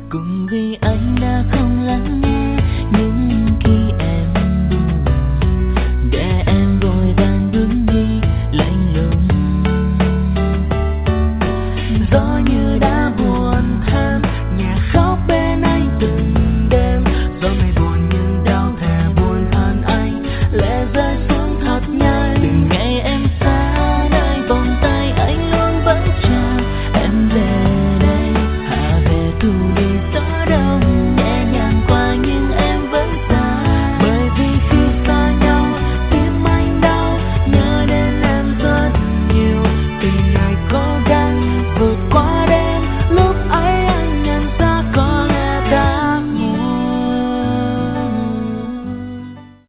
Cùng vì anh đã không lắng nghe những khi em buồn, để em vội vàng bước đi lạnh lùng. Gió như đã